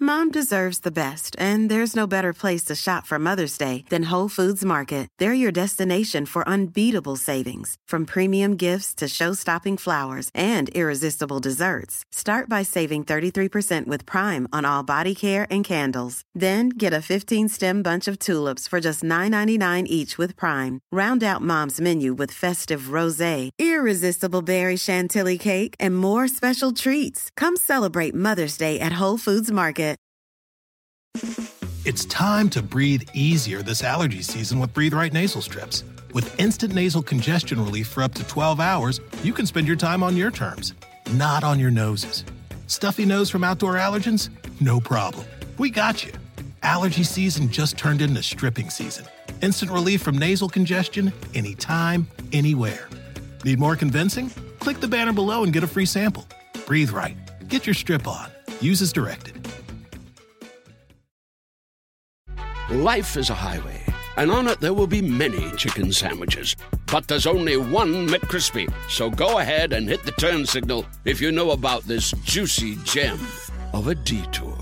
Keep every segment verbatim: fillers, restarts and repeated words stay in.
Mom deserves the best, and there's no better place to shop for Mother's Day than Whole Foods Market. They're your destination for unbeatable savings, from premium gifts to show-stopping flowers and irresistible desserts. Start by saving thirty-three percent with Prime on all body care and candles. Then get a fifteen-stem bunch of tulips for just nine ninety-nine each with Prime. Round out Mom's menu with festive rosé, irresistible berry chantilly cake, and more special treats. Come celebrate Mother's Day at Whole Foods Market. It's time to breathe easier this allergy season with Breathe Right nasal strips. With instant nasal congestion relief for up to twelve hours, you can spend your time on your terms, not on your noses. Stuffy nose from outdoor allergens? No problem. We got you. Allergy season just turned into stripping season. Instant relief from nasal congestion anytime, anywhere. Need more convincing? Click the banner below and get a free sample. Breathe Right. Get your strip on. Use as directed. Life is a highway, and on it there will be many chicken sandwiches. But there's only one McCrispy. So go ahead and hit the turn signal if you know about this juicy gem of a detour.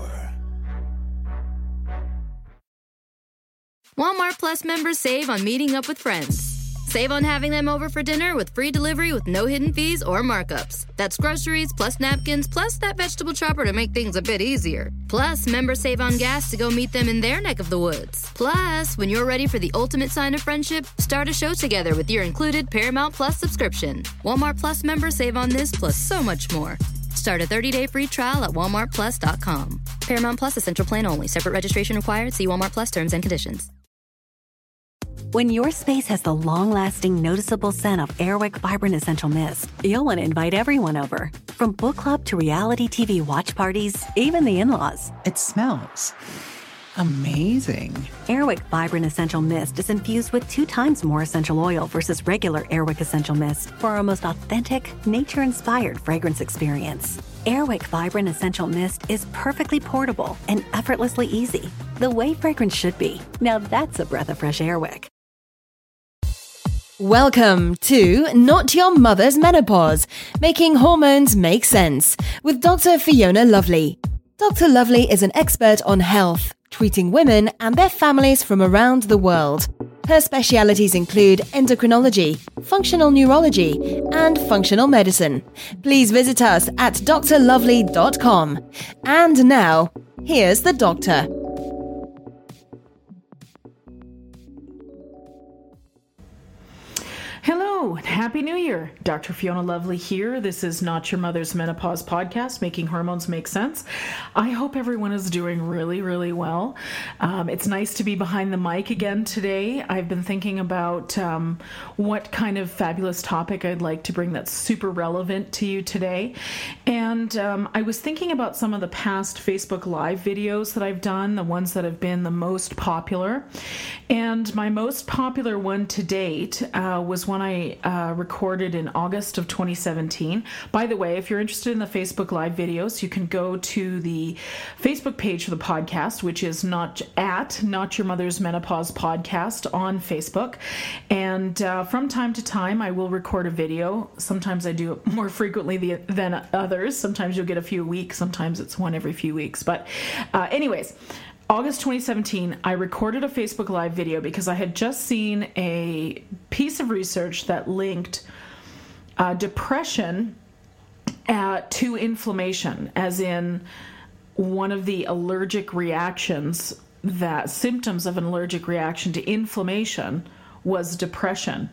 Walmart Plus members save on meeting up with friends. Save on having them over for dinner with free delivery with no hidden fees or markups. That's groceries, plus napkins, plus that vegetable chopper to make things a bit easier. Plus, members save on gas to go meet them in their neck of the woods. Plus, when you're ready for the ultimate sign of friendship, start a show together with your included Paramount Plus subscription. Walmart Plus members save on this plus so much more. Start a thirty-day free trial at walmart plus dot com. Paramount Plus Essential Plan only. Separate registration required. See Walmart Plus terms and conditions. When your space has the long-lasting, noticeable scent of Airwick Vibrant Essential Mist, you'll want to invite everyone over. From book club to reality T V watch parties, even the in-laws. It smells amazing. Airwick Vibrant Essential Mist is infused with two times more essential oil versus regular Airwick Essential Mist for our most authentic, nature-inspired fragrance experience. Airwick Vibrant Essential Mist is perfectly portable and effortlessly easy. The way fragrance should be. Now that's a breath of fresh Airwick. Welcome to Not Your Mother's Menopause, Making Hormones Make Sense, with Doctor Fiona Lovely. Doctor Lovely is an expert on health, treating women and their families from around the world. Her specialities include endocrinology, functional neurology, and functional medicine. Please visit us at d r lovely dot com. And now, here's the doctor. Hello and Happy New Year. Doctor Fiona Lovely here. This is Not Your Mother's Menopause podcast, Making Hormones Make Sense. I hope everyone is doing really, really well. Um, it's nice to be behind the mic again today. I've been thinking about um, what kind of fabulous topic I'd like to bring that's super relevant to you today. And um, I was thinking about some of the past Facebook Live videos that I've done, the ones that have been the most popular. And my most popular one to date uh, was one I uh, recorded in August of twenty seventeen. By the way, if you're interested in the Facebook Live videos, you can go to the Facebook page for the podcast, which is not at Not Your Mother's Menopause Podcast on Facebook. And uh, from time to time, I will record a video. Sometimes I do it more frequently the, than others. Sometimes you'll get a few a week. Sometimes it's one every few weeks. But uh, anyways, August twenty seventeen, I recorded a Facebook Live video because I had just seen a piece of research that linked uh, depression uh, to inflammation, as in one of the allergic reactions, that symptoms of an allergic reaction to inflammation was depression.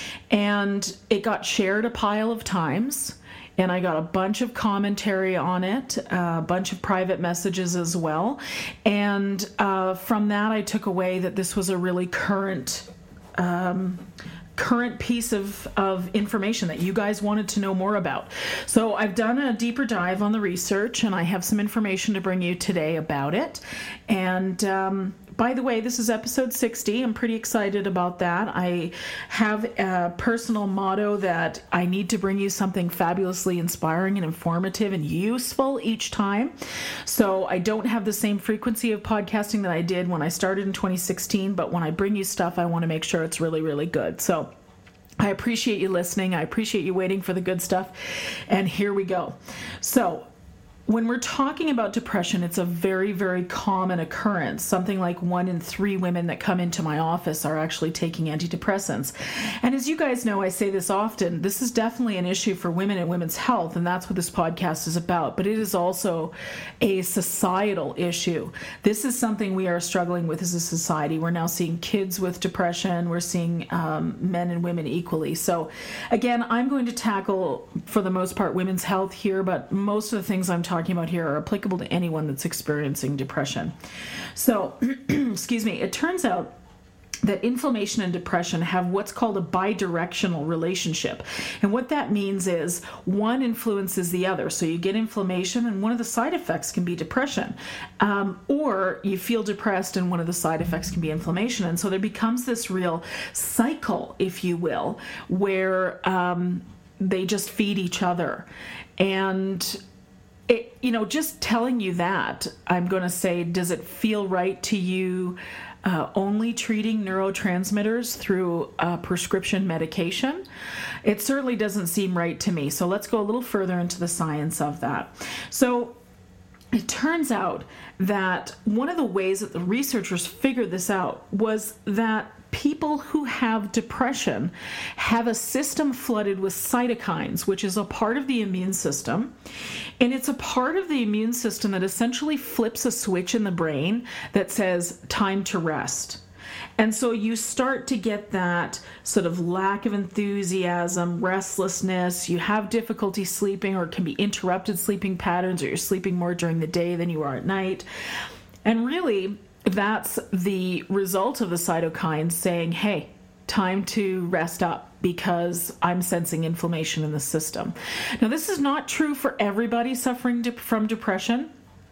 And it got shared a pile of times. And I got a bunch of commentary on it, a bunch of private messages as well. And uh, from that, I took away that this was a really current um, current piece of, of information that you guys wanted to know more about. So I've done a deeper dive on the research, and I have some information to bring you today about it. And um, by the way, this is episode sixty. I'm pretty excited about that. I have a personal motto that I need to bring you something fabulously inspiring and informative and useful each time. So I don't have the same frequency of podcasting that I did when I started in twenty sixteen, but when I bring you stuff, I want to make sure it's really, really good. So I appreciate you listening. I appreciate you waiting for the good stuff. And here we go. So when we're talking about depression, it's a very, very common occurrence. Something like one in three women that come into my office are actually taking antidepressants. And as you guys know, I say this often, this is definitely an issue for women and women's health, and that's what this podcast is about. But it is also a societal issue. This is something we are struggling with as a society. We're now seeing kids with depression. We're seeing um, men and women equally. So again, I'm going to tackle, for the most part, women's health here, but most of the things I'm talking about here are applicable to anyone that's experiencing depression. So, excuse me, it turns out that inflammation and depression have what's called a bidirectional relationship. And what that means is one influences the other. So you get inflammation, and one of the side effects can be depression. Um, or you feel depressed, and one of the side effects can be inflammation. And so there becomes this real cycle, if you will, where um, they just feed each other. And It, you know, just telling you that, I'm going to say, does it feel right to you uh, only treating neurotransmitters through uh, prescription medication? It certainly doesn't seem right to me. So let's go a little further into the science of that. So it turns out that one of the ways that the researchers figured this out was that people who have depression have a system flooded with cytokines, which is a part of the immune system. And it's a part of the immune system that essentially flips a switch in the brain that says time to rest. And so you start to get that sort of lack of enthusiasm, restlessness. You have difficulty sleeping, or it can be interrupted sleeping patterns, or you're sleeping more during the day than you are at night. And really, that's the result of the cytokines saying, hey, time to rest up because I'm sensing inflammation in the system. Now, this is not true for everybody suffering de- from depression.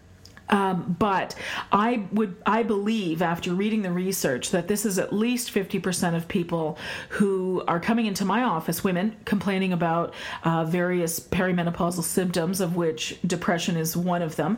Um, but I would, I believe, after reading the research, that this is at least fifty percent of people who are coming into my office, women, complaining about uh, various perimenopausal symptoms, of which depression is one of them.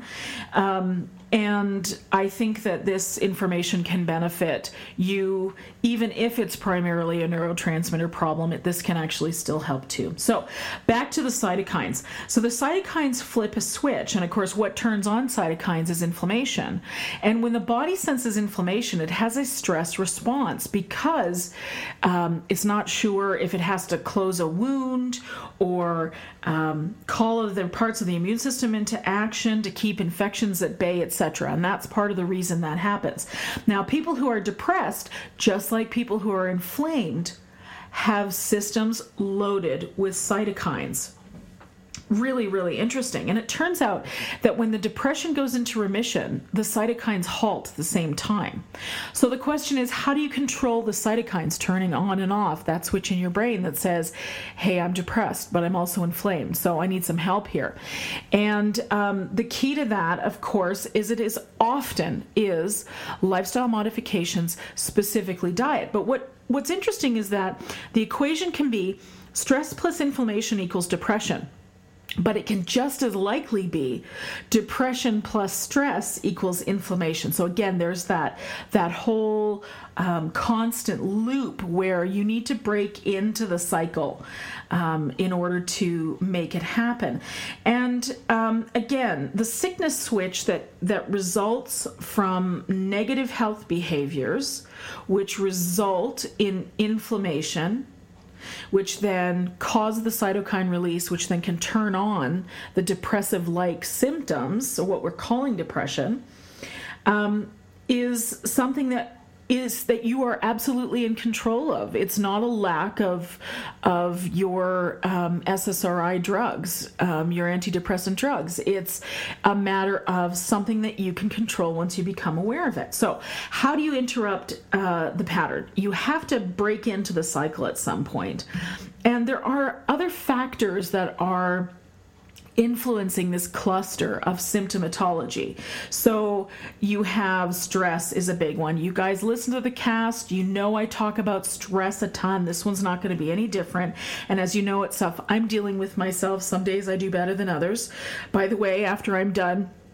Um, and I think that this information can benefit you, even if it's primarily a neurotransmitter problem. It, this can actually still help too. So back to the cytokines. So the cytokines flip a switch, and of course, what turns on cytokines is inflammation. And when the body senses inflammation, it has a stress response because um, it's not sure if it has to close a wound or um, call other parts of the immune system into action to keep infections at bay, et cetera. And that's part of the reason that happens. Now, people who are depressed, just like people who are inflamed, have systems loaded with cytokines. Really, really interesting. And it turns out that when the depression goes into remission, the cytokines halt at the same time. So the question is, how do you control the cytokines turning on and off, that switch in your brain that says, hey, I'm depressed, but I'm also inflamed, so I need some help here. And um, the key to that, of course, is it is often is lifestyle modifications, specifically diet. But what, what's interesting is that the equation can be stress plus inflammation equals depression. But it can just as likely be depression plus stress equals inflammation. So again, there's that that whole um, constant loop where you need to break into the cycle um, in order to make it happen. And um, again, the sickness switch that, that results from negative health behaviors, which result in inflammation, which then cause the cytokine release, which then can turn on the depressive-like symptoms, so what we're calling depression, um, is something that is that you are absolutely in control of. It's not a lack of of your um, S S R I drugs, um, your antidepressant drugs. It's a matter of something that you can control once you become aware of it. So how do you interrupt uh, the pattern? You have to break into the cycle at some point. And there are other factors that are influencing this cluster of symptomatology. So you have stress is a big one. You guys listen to the cast. You know I talk about stress a ton. This one's not going to be any different. And as you know, it's stuff I'm dealing with myself. Some days I do better than others. By the way, after I'm done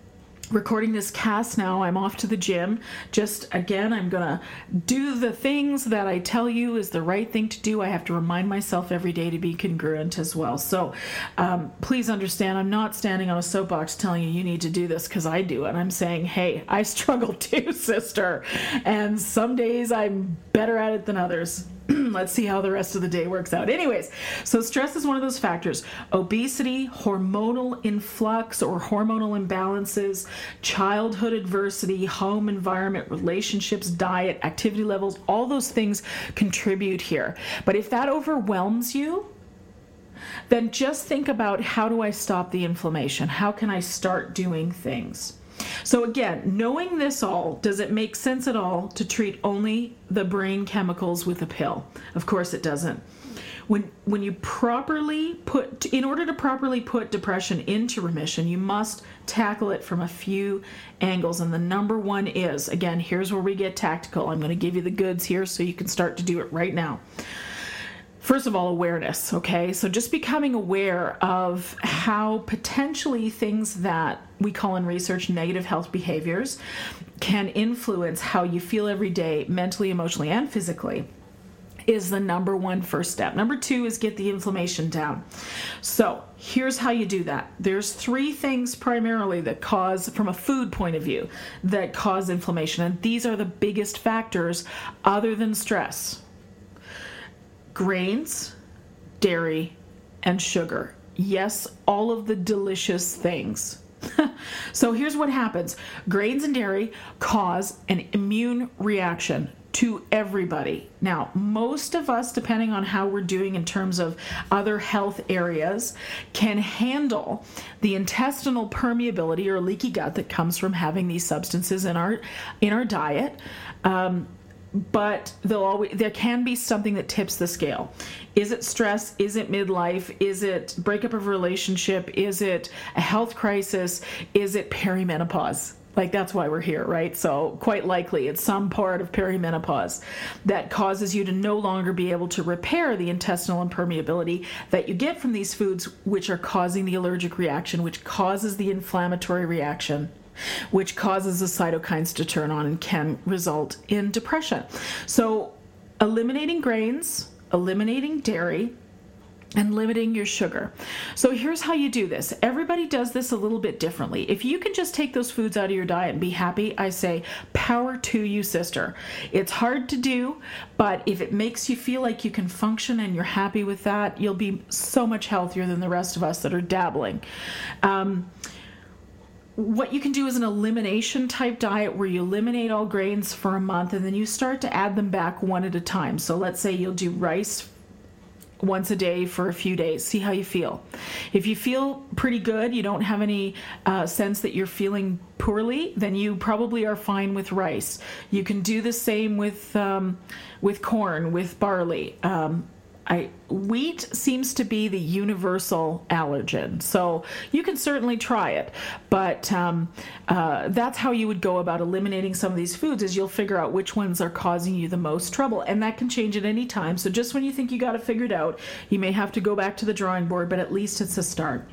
recording this cast now. I'm off to the gym. Just again, I'm gonna do the things that I tell you is the right thing to do. I have to remind myself every day to be congruent as well. So um, please understand, I'm not standing on a soapbox telling you you need to do this because I do it. I'm saying, hey, I struggle too, sister. And some days I'm better at it than others. Let's see how the rest of the day works out. Anyways, so stress is one of those factors. Obesity, hormonal influx or hormonal imbalances, childhood adversity, home environment, relationships, diet, activity levels, all those things contribute here. But if that overwhelms you, then just think about, how do I stop the inflammation? How can I start doing things? So again, knowing this all, does it make sense at all to treat only the brain chemicals with a pill? Of course it doesn't. When when you properly put, in order to properly put depression into remission, you must tackle it from a few angles. And the number one is, again, here's where we get tactical. I'm going to give you the goods here so you can start to do it right now. First of all, awareness, okay? So just becoming aware of how potentially things that we call in research negative health behaviors can influence how you feel every day, mentally, emotionally, and physically, is the number one first step. Number two is get the inflammation down. So here's how you do that. There's three things primarily that cause, from a food point of view, that cause inflammation. And these are the biggest factors other than stress. Grains, dairy, and sugar. Yes, all of the delicious things. So here's what happens. Grains and dairy cause an immune reaction to everybody. Now, most of us, depending on how we're doing in terms of other health areas, can handle the intestinal permeability or leaky gut that comes from having these substances in our in our diet. Um, But there'll always, there can be something that tips the scale. Is it stress? Is it midlife? Is it breakup of a relationship? Is it a health crisis? Is it perimenopause? Like, that's why we're here, right? So quite likely it's some part of perimenopause that causes you to no longer be able to repair the intestinal impermeability that you get from these foods, which are causing the allergic reaction, which causes the inflammatory reaction, which causes the cytokines to turn on and can result in depression. So eliminating grains, eliminating dairy, and limiting your sugar. So here's how you do this. Everybody does this a little bit differently. If you can just take those foods out of your diet and be happy, I say power to you, sister. It's hard to do, but if it makes you feel like you can function and you're happy with that, you'll be so much healthier than the rest of us that are dabbling. Um, What you can do is an elimination type diet where you eliminate all grains for a month and then you start to add them back one at a time. So let's say you'll do rice once a day for a few days. See how you feel. If you feel pretty good, you don't have any uh, sense that you're feeling poorly, then you probably are fine with rice. You can do the same with um, with corn, with barley. Um, I, wheat seems to be the universal allergen, so you can certainly try it, but um, uh, that's how you would go about eliminating some of these foods, is you'll figure out which ones are causing you the most trouble, and that can change at any time. So just when you think you got it figured out, you may have to go back to the drawing board, but at least it's a start.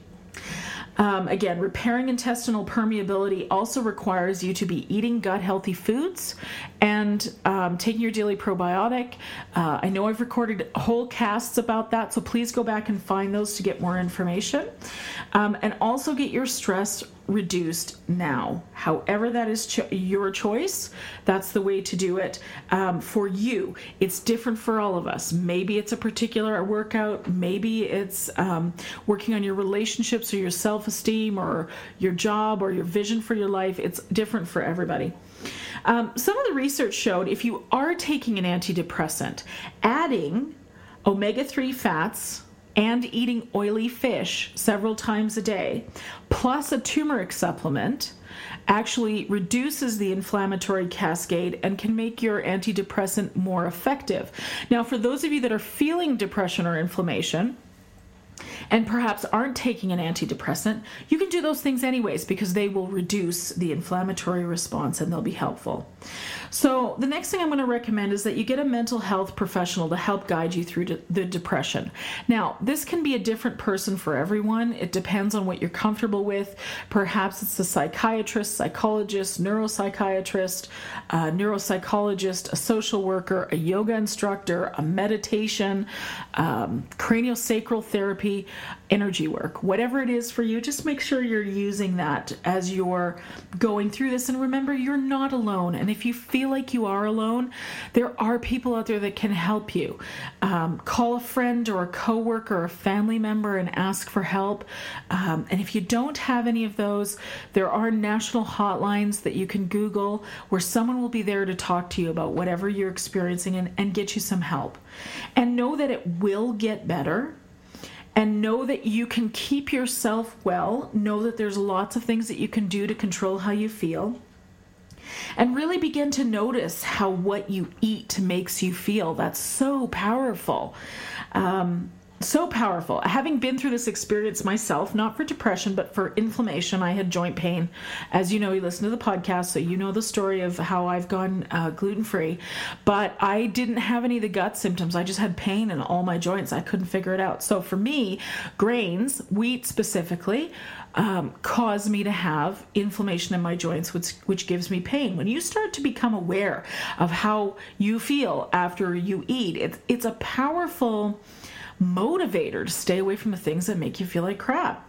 Um, again, repairing intestinal permeability also requires you to be eating gut-healthy foods and um, taking your daily probiotic. Uh, I know I've recorded whole casts about that, so please go back and find those to get more information. Um, and also get your stress reduced now. However that is cho- your choice, that's the way to do it um, for you. It's different for all of us. Maybe it's a particular workout. Maybe it's um, working on your relationships or your self-esteem or your job or your vision for your life. It's different for everybody. Um, some of the research showed if you are taking an antidepressant, adding omega three fats and eating oily fish several times a day, plus a turmeric supplement, actually reduces the inflammatory cascade and can make your antidepressant more effective. Now, for those of you that are feeling depression or inflammation, and perhaps aren't taking an antidepressant, you can do those things anyways because they will reduce the inflammatory response and they'll be helpful. So the next thing I'm going to recommend is that you get a mental health professional to help guide you through the depression. Now, this can be a different person for everyone. It depends on what you're comfortable with. Perhaps it's a psychiatrist, psychologist, neuropsychiatrist, a neuropsychologist, a social worker, a yoga instructor, a meditation, um, craniosacral therapy, energy work. Whatever it is for you, just make sure you're using that as you're going through this. And remember, you're not alone. And if you feel like you are alone, there are people out there that can help you. Um, call a friend or a coworker or a family member and ask for help. Um, and if you don't have any of those, there are national hotlines that you can Google where someone will be there to talk to you about whatever you're experiencing and, and get you some help. And know that it will get better. And know that you can keep yourself well. Know that there's lots of things that you can do to control how you feel. And really begin to notice how what you eat makes you feel. That's so powerful. Um, so powerful. Having been through this experience myself, not for depression, but for inflammation, I had joint pain. As you know, you listen to the podcast, so you know the story of how I've gone uh, gluten-free. But I didn't have any of the gut symptoms. I just had pain in all my joints. I couldn't figure it out. So for me, grains, wheat specifically, um, cause me to have inflammation in my joints, which, which gives me pain. When you start to become aware of how you feel after you eat, it's, it's a powerful motivator to stay away from the things that make you feel like crap.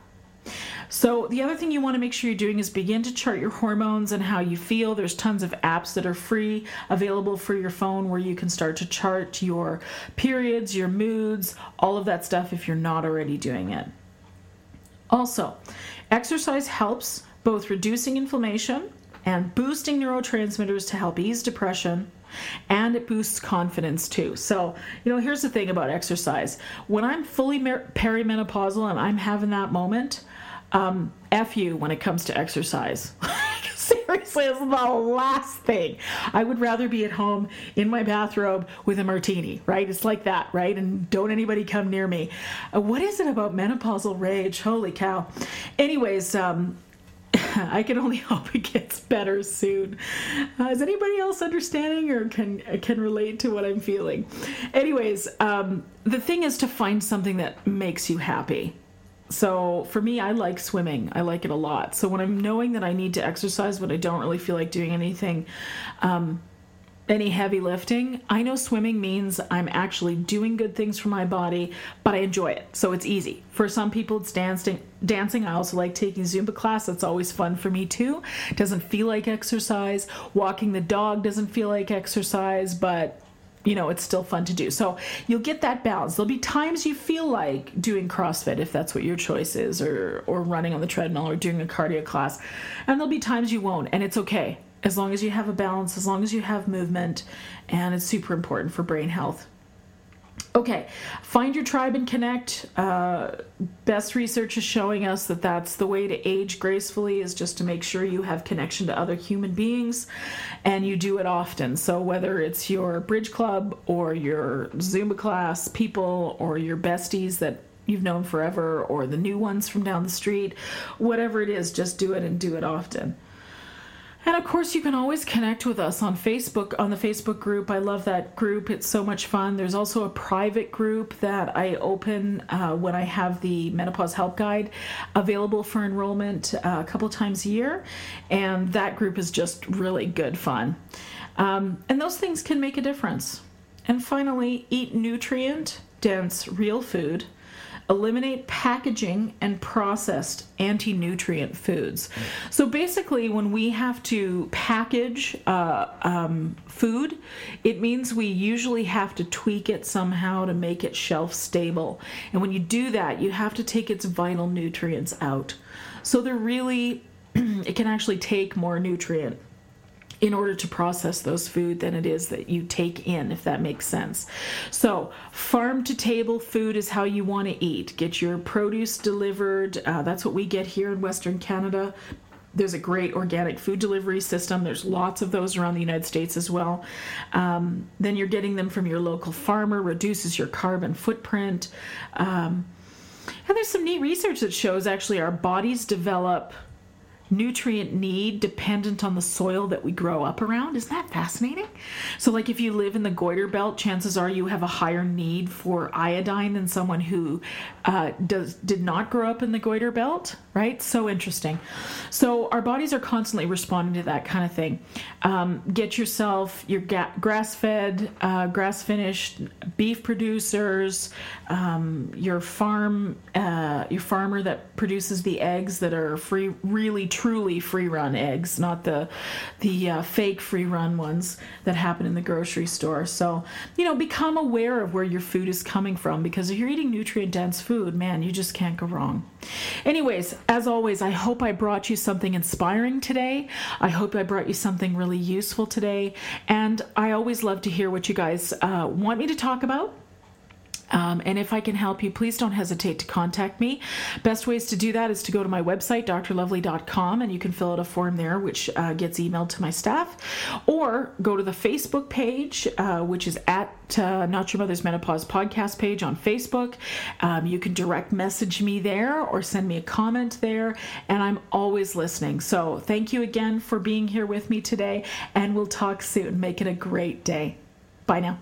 So the other thing you want to make sure you're doing is begin to chart your hormones and how you feel. There's tons of apps that are free available for your phone where you can start to chart your periods, your moods, all of that stuff if you're not already doing it. Also, exercise helps both reducing inflammation and boosting neurotransmitters to help ease depression. And it boosts confidence too. So, you know, here's the thing about exercise. When I'm fully mer- perimenopausal and I'm having that moment, um, F you when it comes to exercise. Seriously, it's the last thing. I would rather be at home in my bathrobe with a martini, right? It's like that, right? And don't anybody come near me. Uh, what is it about menopausal rage? Holy cow. Anyways, um, I can only hope it gets better soon. Uh, is anybody else understanding or can can relate to what I'm feeling? Anyways, um, the thing is to find something that makes you happy. So for me, I like swimming. I like it a lot. So when I'm knowing that I need to exercise, but I don't really feel like doing anything, um, any heavy lifting, I know swimming means I'm actually doing good things for my body, but I enjoy it. So it's easy. For some people, it's dancing. Dancing. I also like taking Zumba class. That's always fun for me too. It doesn't feel like exercise. Walking the dog doesn't feel like exercise, but you know, it's still fun to do. So you'll get that balance. There'll be times you feel like doing CrossFit, if that's what your choice is, or, or running on the treadmill or doing a cardio class. And there'll be times you won't, and it's okay. As long as you have a balance, as long as you have movement, and it's super important for brain health. Okay, find your tribe and connect. Uh, best research is showing us that that's the way to age gracefully, is just to make sure you have connection to other human beings, and you do it often. So whether it's your bridge club or your Zumba class people or your besties that you've known forever or the new ones from down the street, whatever it is, just do it and do it often. And of course, you can always connect with us on Facebook, on the Facebook group. I love that group. It's so much fun. There's also a private group that I open uh, when I have the Menopause Help Guide available for enrollment uh, a couple times a year. And that group is just really good fun. Um, and those things can make a difference. And finally, eat nutrient-dense real food. Eliminate packaging and processed anti-nutrient foods. So basically, when we have to package uh, um, food, it means we usually have to tweak it somehow to make it shelf stable. And when you do that, you have to take its vital nutrients out. So they're really, it can actually take more nutrient in order to process those food than it is that you take in, if that makes sense. So farm to table food is how you want to eat. Get your produce delivered. Uh, that's what we get here in Western Canada. There's a great organic food delivery system. There's lots of those around the United States as well. Um, then you're getting them from your local farmer, reduces your carbon footprint. Um, And there's some neat research that shows actually our bodies develop nutrient need dependent on the soil that we grow up around. Isn't that fascinating? So like if you live in the goiter belt, chances are you have a higher need for iodine than someone who uh, does did not grow up in the goiter belt, right? So interesting. So our bodies are constantly responding to that kind of thing. Um, get yourself your ga- grass-fed, uh, grass-finished beef producers, um, your farm, uh, your farmer that produces the eggs that are free, really truly free-run eggs, not the the uh, fake free-run ones that happen in the grocery store. So, you know, become aware of where your food is coming from, because if you're eating nutrient-dense food, man, you just can't go wrong. Anyways, as always, I hope I brought you something inspiring today. I hope I brought you something really useful today. And I always love to hear what you guys uh, want me to talk about. Um, and if I can help you, please don't hesitate to contact me. Best ways to do that is to go to my website, d r lovely dot com, and you can fill out a form there, which uh, gets emailed to my staff. Or go to the Facebook page, uh, which is at uh, Not Your Mother's Menopause podcast page on Facebook. Um, you can direct message me there or send me a comment there, and I'm always listening. So thank you again for being here with me today, and we'll talk soon. Make it a great day. Bye now.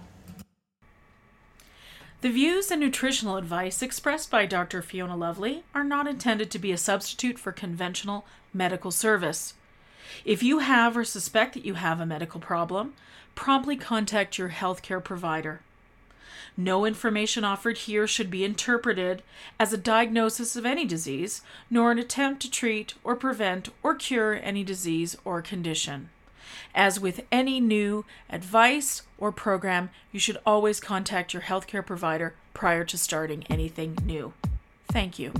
The views and nutritional advice expressed by Doctor Fiona Lovely are not intended to be a substitute for conventional medical service. If you have or suspect that you have a medical problem, promptly contact your healthcare provider. No information offered here should be interpreted as a diagnosis of any disease, nor an attempt to treat or prevent or cure any disease or condition. As with any new advice or program, you should always contact your healthcare provider prior to starting anything new. Thank you.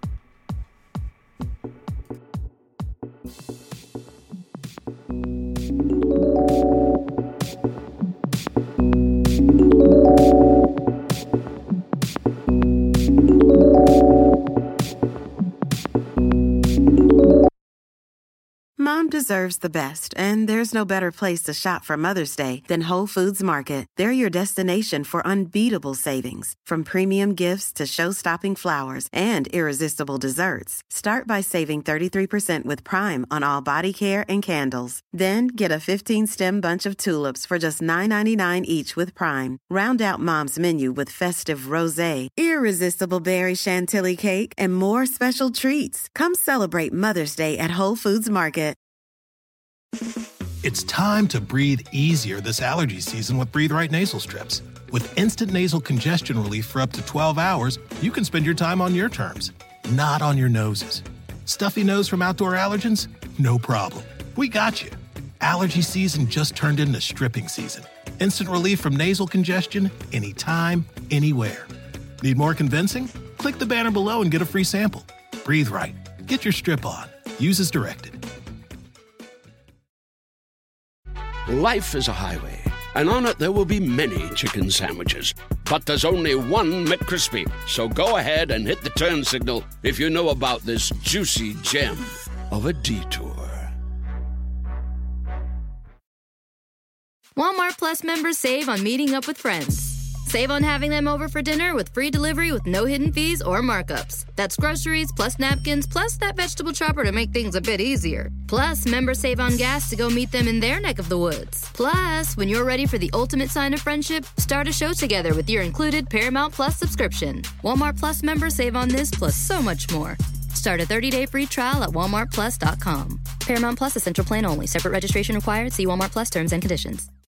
Mom deserves the best, and there's no better place to shop for Mother's Day than Whole Foods Market. They're your destination for unbeatable savings, from premium gifts to show-stopping flowers and irresistible desserts. Start by saving thirty-three percent with Prime on all body care and candles. Then get a fifteen-stem bunch of tulips for just nine ninety-nine each with Prime. Round out Mom's menu with festive rosé, irresistible berry chantilly cake, and more special treats. Come celebrate Mother's Day at Whole Foods Market. It's time to breathe easier this allergy season with Breathe Right nasal strips. With instant nasal congestion relief for up to twelve hours, you can spend your time on your terms, not on your noses. Stuffy nose from outdoor allergens? No problem. We got you. Allergy season just turned into stripping season. Instant relief from nasal congestion anytime, anywhere. Need more convincing? Click the banner below and get a free sample. Breathe Right. Get your strip on. Use as directed. Life is a highway, and on it there will be many chicken sandwiches. But there's only one McCrispy. So go ahead and hit the turn signal if you know about this juicy gem of a detour. Walmart Plus members save on meeting up with friends. Save on having them over for dinner with free delivery with no hidden fees or markups. That's groceries plus napkins plus that vegetable chopper to make things a bit easier. Plus, members save on gas to go meet them in their neck of the woods. Plus, when you're ready for the ultimate sign of friendship, start a show together with your included Paramount Plus subscription. Walmart Plus members save on this plus so much more. Start a thirty-day free trial at walmart plus dot com. Paramount Plus Essential Plan only. Separate registration required. See Walmart Plus terms and conditions.